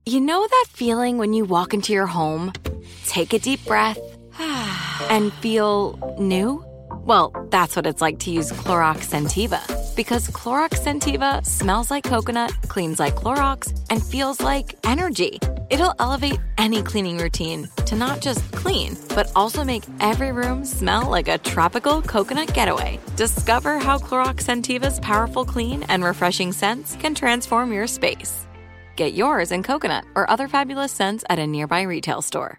You know that feeling when you walk into your home, take a deep breath, and feel new? Well, that's what it's like to use Clorox Scentiva. Because Clorox Scentiva smells like coconut, cleans like Clorox, and feels like energy. It'll elevate any cleaning routine to not just clean, but also make every room smell like a tropical coconut getaway. Discover how Clorox Scentiva's powerful clean and refreshing scents can transform your space. Get yours in coconut or other fabulous scents at a nearby retail store.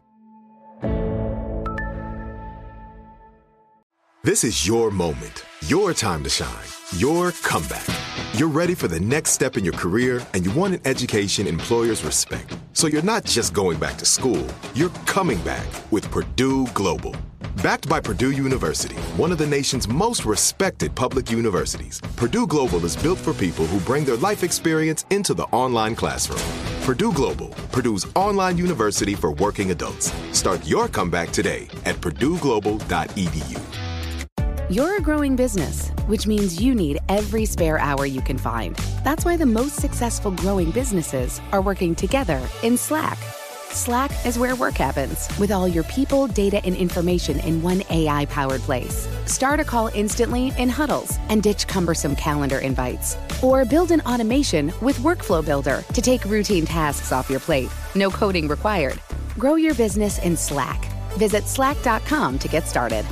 This is your moment, your time to shine, your comeback. You're ready for the next step in your career, and you want an education employers respect. So you're not just going back to school, you're coming back with Purdue Global. Backed by Purdue University, one of the nation's most respected public universities, Purdue Global is built for people who bring their life experience into the online classroom. Purdue Global, Purdue's online university for working adults. Start your comeback today at purdueglobal.edu. You're a growing business, which means you need every spare hour you can find. That's why the most successful growing businesses are working together in Slack. Slack is where work happens, with all your people, data, and information in one AI-powered place. Start a call instantly in huddles and ditch cumbersome calendar invites. Or build an automation with Workflow Builder to take routine tasks off your plate. No coding required. Grow your business in Slack. Visit slack.com to get started.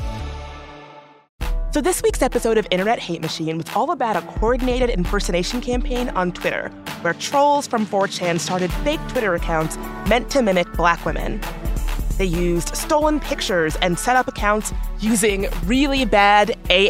So this week's episode of Internet Hate Machine was all about a coordinated impersonation campaign on Twitter, where trolls from 4chan started fake Twitter accounts meant to mimic Black women. They used stolen pictures and set up accounts using really bad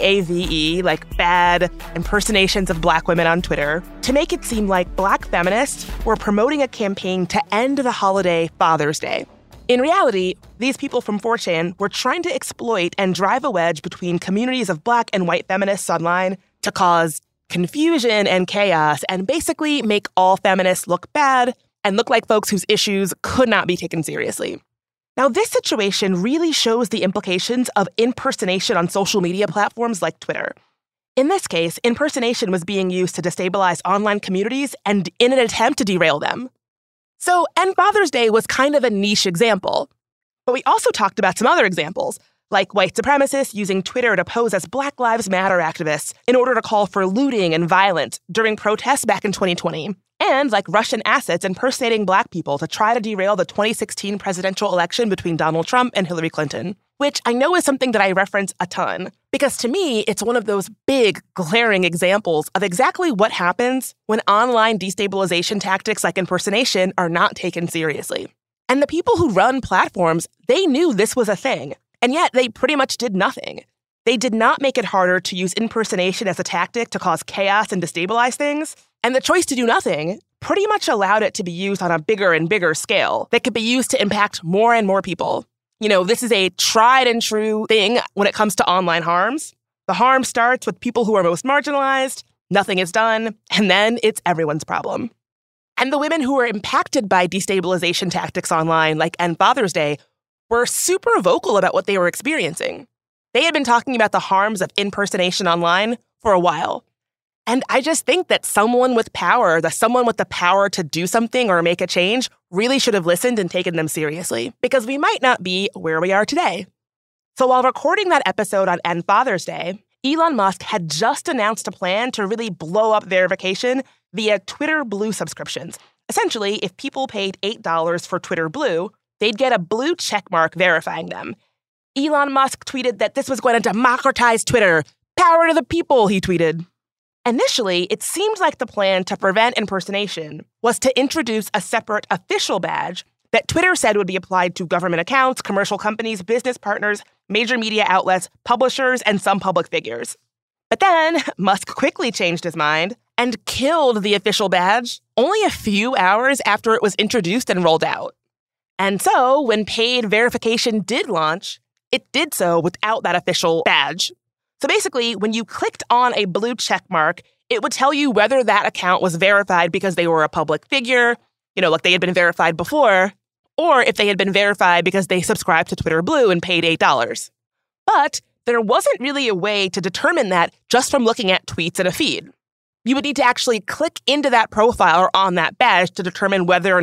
AAVE, like bad impersonations of Black women on Twitter, to make it seem like Black feminists were promoting a campaign to end the holiday Father's Day. In reality, these people from 4chan were trying to exploit and drive a wedge between communities of Black and white feminists online to cause confusion and chaos and basically make all feminists look bad and look like folks whose issues could not be taken seriously. Now, this situation really shows the implications of impersonation on social media platforms like Twitter. In this case, impersonation was being used to destabilize online communities and in an attempt to derail them. So, and Father's Day was kind of a niche example. But we also talked about some other examples, like white supremacists using Twitter to pose as Black Lives Matter activists in order to call for looting and violence during protests back in 2020, and like Russian assets impersonating Black people to try to derail the 2016 presidential election between Donald Trump and Hillary Clinton, which I know is something that I reference a ton, because to me, it's one of those big, glaring examples of exactly what happens when online destabilization tactics like impersonation are not taken seriously. And the people who run platforms, they knew this was a thing, and yet they pretty much did nothing. They did not make it harder to use impersonation as a tactic to cause chaos and destabilize things, and the choice to do nothing pretty much allowed it to be used on a bigger and bigger scale that could be used to impact more and more people. You know, this is a tried and true thing when it comes to online harms. The harm starts with people who are most marginalized, nothing is done, and then it's everyone's problem. And the women who were impacted by destabilization tactics online, like End Father's Day, were super vocal about what they were experiencing. They had been talking about the harms of impersonation online for a while. And I just think that someone with power, someone with the power to do something or make a change, really should have listened and taken them seriously, because we might not be where we are today. So while recording that episode on End Father's Day, Elon Musk had just announced a plan to really blow up verification via Twitter Blue subscriptions. Essentially, if people paid $8 for Twitter Blue, they'd get a blue checkmark verifying them. Elon Musk tweeted that this was going to democratize Twitter. Power to the people, he tweeted. Initially, it seemed like the plan to prevent impersonation was to introduce a separate official badge that Twitter said would be applied to government accounts, commercial companies, business partners, major media outlets, publishers, and some public figures. But then Musk quickly changed his mind and killed the official badge only a few hours after it was introduced and rolled out. And so when paid verification did launch, it did so without that official badge. So basically, when you clicked on a blue check mark, it would tell you whether that account was verified because they were a public figure, like they had been verified before, or if they had been verified because they subscribed to Twitter Blue and paid $8. But there wasn't really a way to determine that just from looking at tweets in a feed. You would need to actually click into that profile or on that badge to determine whether or not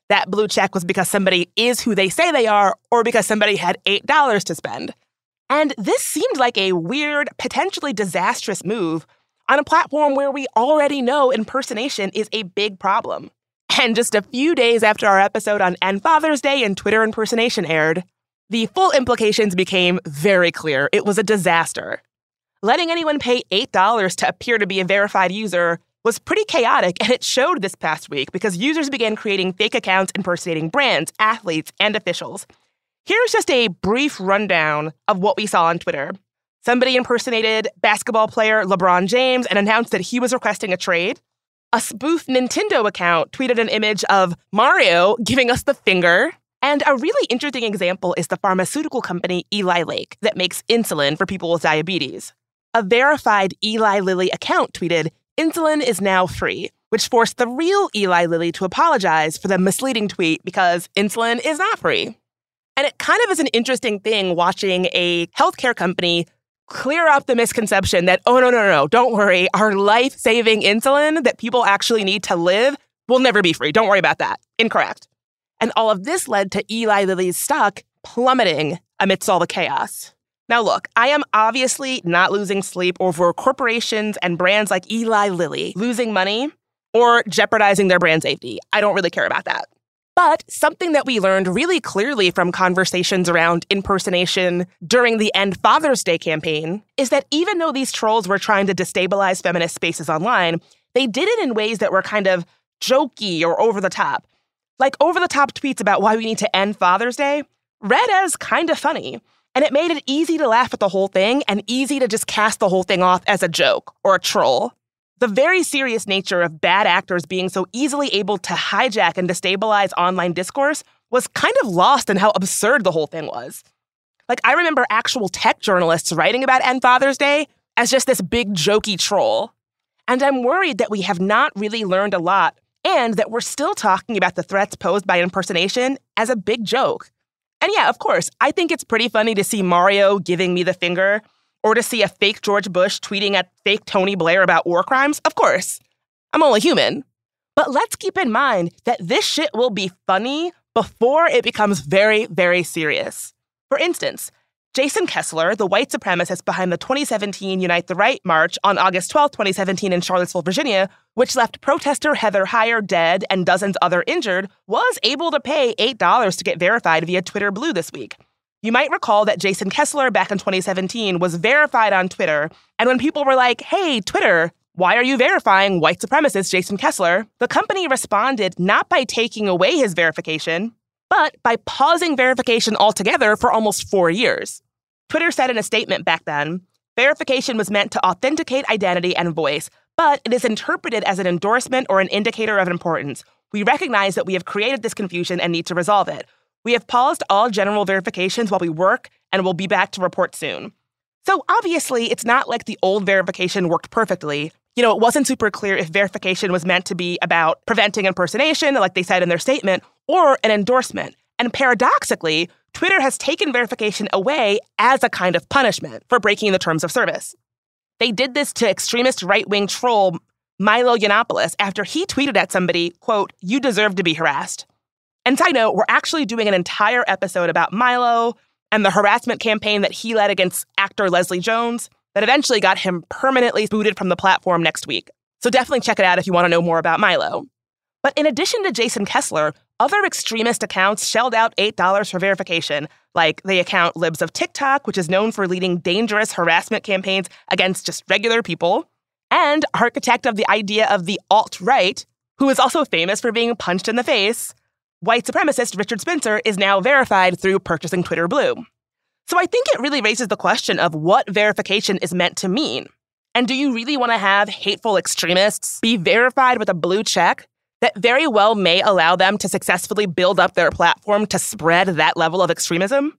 that blue check was because somebody is who they say they are or because somebody had $8 to spend. And this seemed like a weird, potentially disastrous move on a platform where we already know impersonation is a big problem. And just a few days after our episode on Father's Day and Twitter impersonation aired, the full implications became very clear. It was a disaster. Letting anyone pay $8 to appear to be a verified user was pretty chaotic, and it showed this past week because users began creating fake accounts impersonating brands, athletes, and officials. Here's just a brief rundown of what we saw on Twitter. Somebody impersonated basketball player LeBron James and announced that he was requesting a trade. A spoof Nintendo account tweeted an image of Mario giving us the finger. And a really interesting example is the pharmaceutical company Eli Lilly that makes insulin for people with diabetes. A verified Eli Lilly account tweeted, "Insulin is now free," which forced the real Eli Lilly to apologize for the misleading tweet because insulin is not free. And it kind of is an interesting thing watching a healthcare company clear up the misconception that, oh, no, don't worry, our life-saving insulin that people actually need to live will never be free. Don't worry about that. Incorrect. And all of this led to Eli Lilly's stock plummeting amidst all the chaos. Now, look, I am obviously not losing sleep over corporations and brands like Eli Lilly losing money or jeopardizing their brand safety. I don't really care about that. But something that we learned really clearly from conversations around impersonation during the End Father's Day campaign is that even though these trolls were trying to destabilize feminist spaces online, they did it in ways that were kind of jokey or over the top. Like over-the-top tweets about why we need to end Father's Day read as kind of funny. And it made it easy to laugh at the whole thing and easy to just cast the whole thing off as a joke or a troll. The very serious nature of bad actors being so easily able to hijack and destabilize online discourse was kind of lost in how absurd the whole thing was. Like, I remember actual tech journalists writing about End Father's Day as just this big jokey troll. And I'm worried that we have not really learned a lot and that we're still talking about the threats posed by impersonation as a big joke. And yeah, of course, I think it's pretty funny to see Mario giving me the finger or to see a fake George Bush tweeting at fake Tony Blair about war crimes. Of course, I'm only human. But let's keep in mind that this shit will be funny before it becomes very, very serious. For instance, Jason Kessler, the white supremacist behind the 2017 Unite the Right march on August 12, 2017 in Charlottesville, Virginia, which left protester Heather Heyer dead and dozens other injured, was able to pay $8 to get verified via Twitter Blue this week. You might recall that Jason Kessler back in 2017 was verified on Twitter, and when people were like, "Hey, Twitter, why are you verifying white supremacist Jason Kessler?" the company responded not by taking away his verification, but by pausing verification altogether for almost 4 years. Twitter said in a statement back then, verification was meant to authenticate identity and voice, but it is interpreted as an endorsement or an indicator of importance. We recognize that we have created this confusion and need to resolve it. We have paused all general verifications while we work, and we'll be back to report soon. So obviously, it's not like the old verification worked perfectly. You know, it wasn't super clear if verification was meant to be about preventing impersonation, like they said in their statement, or an endorsement. And paradoxically, Twitter has taken verification away as a kind of punishment for breaking the terms of service. They did this to extremist right-wing troll Milo Yiannopoulos after he tweeted at somebody, quote, "You deserve to be harassed." And side note, we're actually doing an entire episode about Milo and the harassment campaign that he led against actor Leslie Jones that eventually got him permanently booted from the platform next week. So definitely check it out if you want to know more about Milo. But in addition to Jason Kessler, other extremist accounts shelled out $8 for verification, like the account Libs of TikTok, which is known for leading dangerous harassment campaigns against just regular people, and architect of the idea of the alt-right, who is also famous for being punched in the face, white supremacist Richard Spencer is now verified through purchasing Twitter Blue. So I think it really raises the question of what verification is meant to mean. And do you really want to have hateful extremists be verified with a blue check that very well may allow them to successfully build up their platform to spread that level of extremism?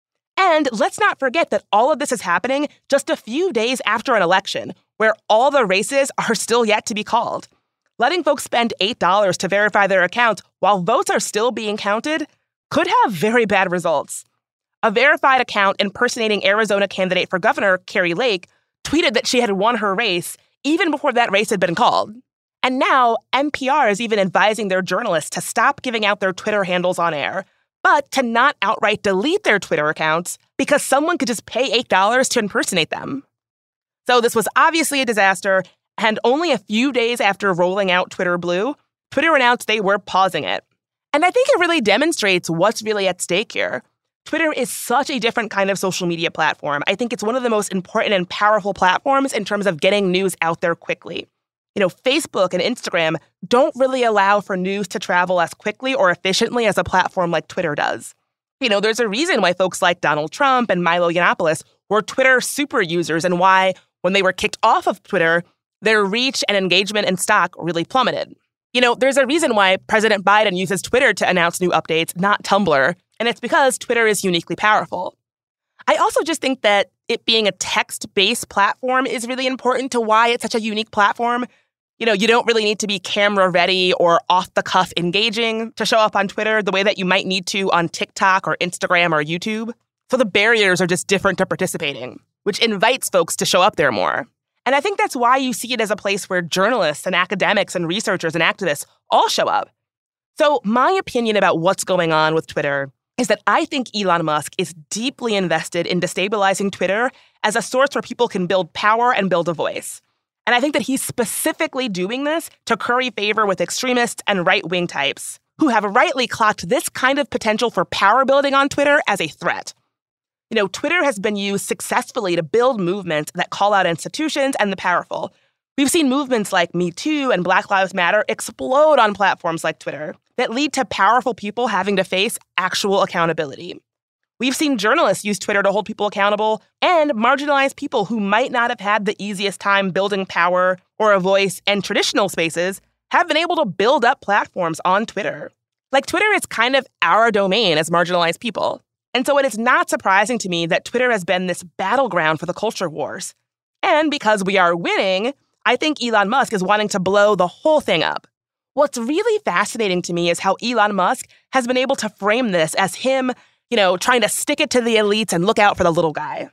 And let's not forget that all of this is happening just a few days after an election, where all the races are still yet to be called. Letting folks spend $8 to verify their accounts while votes are still being counted could have very bad results. A verified account impersonating Arizona candidate for governor Kari Lake tweeted that she had won her race even before that race had been called. And now NPR is even advising their journalists to stop giving out their Twitter handles on air, but to not outright delete their Twitter accounts because someone could just pay $8 to impersonate them. So this was obviously a disaster, and only a few days after rolling out Twitter Blue, Twitter announced they were pausing it. And I think it really demonstrates what's really at stake here. Twitter is such a different kind of social media platform. I think it's one of the most important and powerful platforms in terms of getting news out there quickly. Facebook and Instagram don't really allow for news to travel as quickly or efficiently as a platform like Twitter does. There's a reason why folks like Donald Trump and Milo Yiannopoulos were Twitter super users and why, when they were kicked off of Twitter, their reach and engagement and stock really plummeted. There's a reason why President Biden uses Twitter to announce new updates, not Tumblr, and it's because Twitter is uniquely powerful. I also just think that it being a text-based platform is really important to why it's such a unique platform. You don't really need to be camera-ready or off-the-cuff engaging to show up on Twitter the way that you might need to on TikTok or Instagram or YouTube. So the barriers are just different to participating, which invites folks to show up there more. And I think that's why you see it as a place where journalists and academics and researchers and activists all show up. So my opinion about what's going on with Twitter is that I think Elon Musk is deeply invested in destabilizing Twitter as a source where people can build power and build a voice. And I think that he's specifically doing this to curry favor with extremists and right-wing types who have rightly clocked this kind of potential for power building on Twitter as a threat. Twitter has been used successfully to build movements that call out institutions and the powerful. We've seen movements like Me Too and Black Lives Matter explode on platforms like Twitter that lead to powerful people having to face actual accountability. We've seen journalists use Twitter to hold people accountable, and marginalized people who might not have had the easiest time building power or a voice in traditional spaces have been able to build up platforms on Twitter. Twitter is kind of our domain as marginalized people. And so it is not surprising to me that Twitter has been this battleground for the culture wars. And because we are winning, I think Elon Musk is wanting to blow the whole thing up. What's really fascinating to me is how Elon Musk has been able to frame this as him, trying to stick it to the elites and look out for the little guy.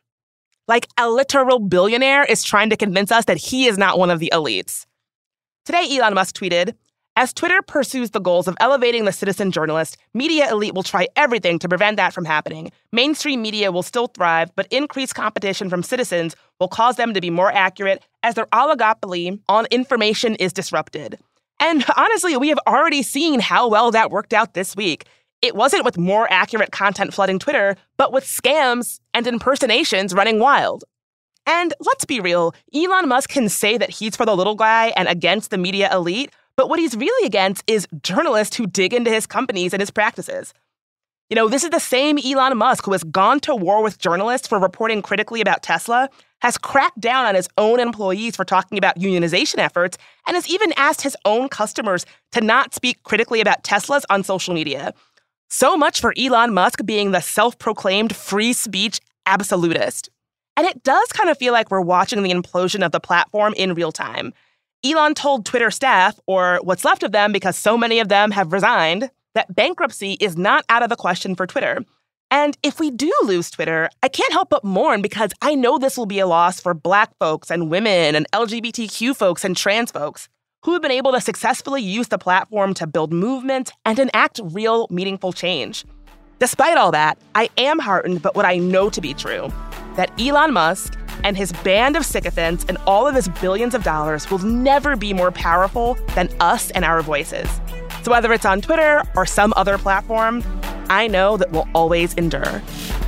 A literal billionaire is trying to convince us that he is not one of the elites. Today, Elon Musk tweeted, "As Twitter pursues the goals of elevating the citizen journalist, media elite will try everything to prevent that from happening. Mainstream media will still thrive, but increased competition from citizens will cause them to be more accurate as their oligopoly on information is disrupted." And honestly, we have already seen how well that worked out this week. It wasn't with more accurate content flooding Twitter, but with scams and impersonations running wild. And let's be real, Elon Musk can say that he's for the little guy and against the media elite, but what he's really against is journalists who dig into his companies and his practices. This is the same Elon Musk who has gone to war with journalists for reporting critically about Tesla, has cracked down on his own employees for talking about unionization efforts, and has even asked his own customers to not speak critically about Teslas on social media. So much for Elon Musk being the self-proclaimed free speech absolutist. And it does kind of feel like we're watching the implosion of the platform in real time. Elon told Twitter staff, or what's left of them because so many of them have resigned, that bankruptcy is not out of the question for Twitter. And if we do lose Twitter, I can't help but mourn because I know this will be a loss for Black folks and women and LGBTQ folks and trans folks who have been able to successfully use the platform to build movement and enact real, meaningful change. Despite all that, I am heartened by what I know to be true, that Elon Musk and his band of sycophants and all of his billions of dollars will never be more powerful than us and our voices. So whether it's on Twitter or some other platform, I know that we'll always endure.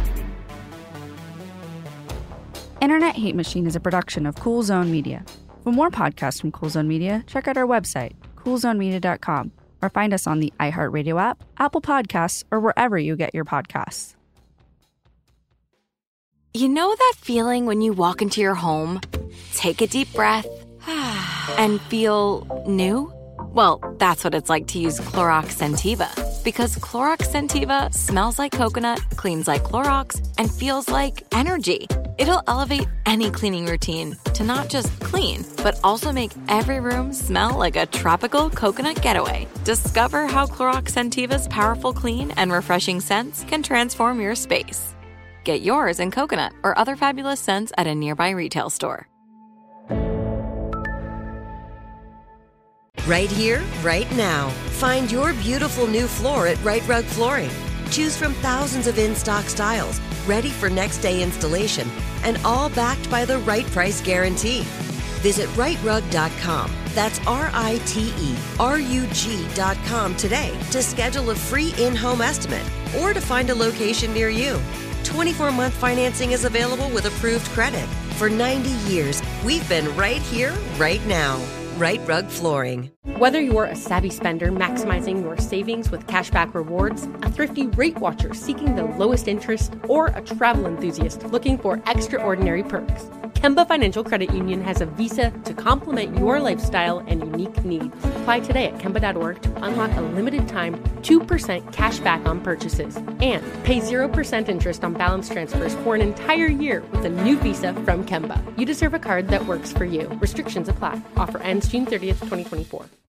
Internet Hate Machine is a production of Cool Zone Media. For more podcasts from Cool Zone Media, check out our website, coolzonemedia.com, or find us on the iHeartRadio app, Apple Podcasts, or wherever you get your podcasts. You know that feeling when you walk into your home, take a deep breath, and feel new? Well, that's what it's like to use Clorox Scentiva. Because Clorox Scentiva smells like coconut, cleans like Clorox, and feels like energy. It'll elevate any cleaning routine to not just clean, but also make every room smell like a tropical coconut getaway. Discover how Clorox Scentiva's powerful clean and refreshing scents can transform your space. Get yours in coconut or other fabulous scents at a nearby retail store. Right here, right now. Find your beautiful new floor at Rite Rug Flooring. Choose from thousands of in-stock styles, ready for next day installation, and all backed by the right price guarantee. Visit riterug.com. That's RITERUG.com today to schedule a free in-home estimate or to find a location near you. 24-month financing is available with approved credit. For 90 years, we've been right here, right now. Rite Rug Flooring. Whether you're a savvy spender maximizing your savings with cashback rewards, a thrifty rate watcher seeking the lowest interest, or a travel enthusiast looking for extraordinary perks, Kemba Financial Credit Union has a visa to complement your lifestyle and unique needs. Apply today at Kemba.org to unlock a limited time 2% cash back on purchases and pay 0% interest on balance transfers for an entire year with a new visa from Kemba. You deserve a card that works for you. Restrictions apply. Offer ends June 30th, 2024.